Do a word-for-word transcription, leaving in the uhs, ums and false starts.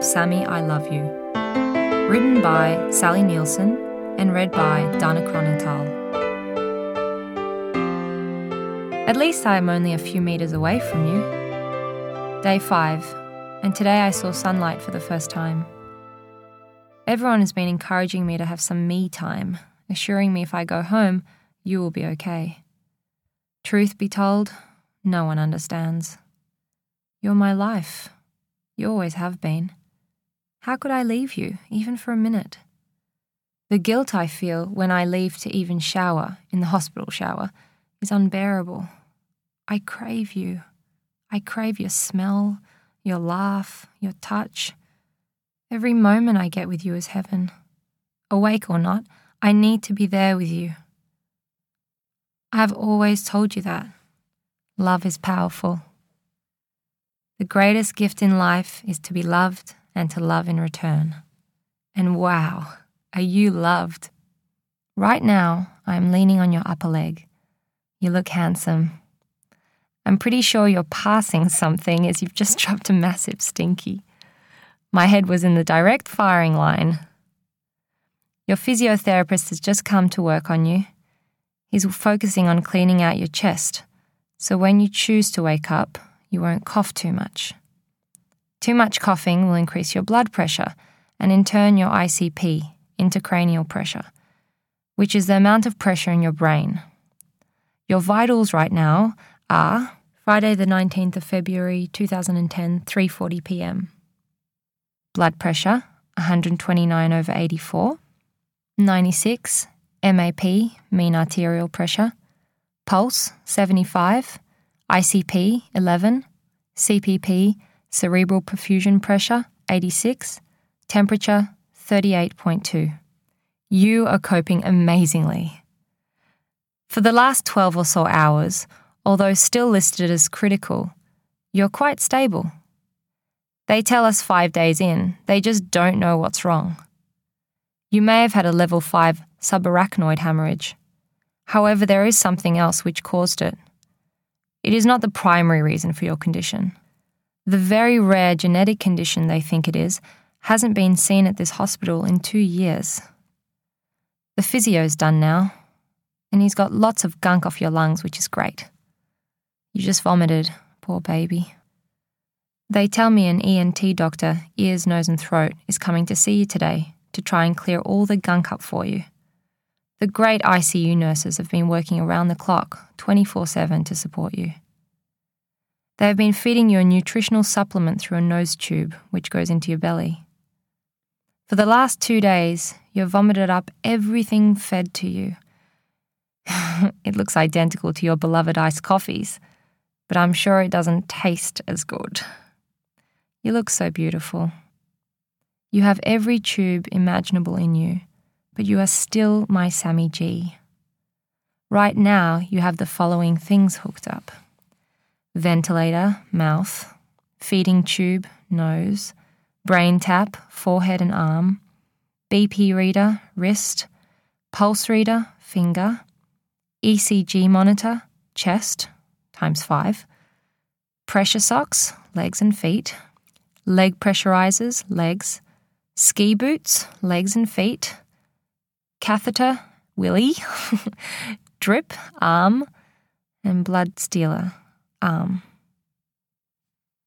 Sammy, I Love You. Written by Sally Nielsen and read by Dana Cronenthal. At least I am only a few metres away from you. Day five, and today I saw sunlight for the first time. Everyone has been encouraging me to have some me time, assuring me if I go home, you will be okay. Truth be told, no one understands. You're my life. You always have been. How could I leave you, even for a minute? The guilt I feel when I leave to even shower, in the hospital shower, is unbearable. I crave you. I crave your smell, your laugh, your touch. Every moment I get with you is heaven. Awake or not, I need to be there with you. I have always told you that. Love is powerful. The greatest gift in life is to be loved and to love in return. And wow, are you loved? Right now, I am leaning on your upper leg. You look handsome. I'm pretty sure you're passing something as you've just dropped a massive stinky. My head was in the direct firing line. Your physiotherapist has just come to work on you. He's focusing on cleaning out your chest, so when you choose to wake up, you won't cough too much. Too much coughing will increase your blood pressure and in turn your I C P, intracranial pressure, which is the amount of pressure in your brain. Your vitals right now are Friday the nineteenth of February two thousand ten, three forty p.m. Blood pressure, one hundred twenty-nine over eighty-four, ninety-six, M A P, mean arterial pressure, pulse, seventy-five, I C P, eleven, C P P, cerebral perfusion pressure, eighty-six, temperature, thirty-eight point two. You are coping amazingly. For the last twelve or so hours, although still listed as critical, you're quite stable. They tell us five days in, they just don't know what's wrong. You may have had a level five subarachnoid hemorrhage. However, there is something else which caused it. It is not the primary reason for your condition. The very rare genetic condition they think it is hasn't been seen at this hospital in two years. The physio's done now, and he's got lots of gunk off your lungs, which is great. You just vomited, poor baby. They tell me an E N T doctor, ears, nose and throat, is coming to see you today to try and clear all the gunk up for you. The great I C U nurses have been working around the clock, twenty-four seven, to support you. They have been feeding you a nutritional supplement through a nose tube, which goes into your belly. For the last two days, you've vomited up everything fed to you. It looks identical to your beloved iced coffees, but I'm sure it doesn't taste as good. You look so beautiful. You have every tube imaginable in you, but you are still my Sammy G. Right now, you have the following things hooked up. Ventilator, mouth, feeding tube, nose, brain tap, forehead and arm, B P reader, wrist, pulse reader, finger, E C G monitor, chest, times five, pressure socks, legs and feet, leg pressurizers, legs, ski boots, legs and feet, catheter, willy, drip, arm, and blood stealer, arm.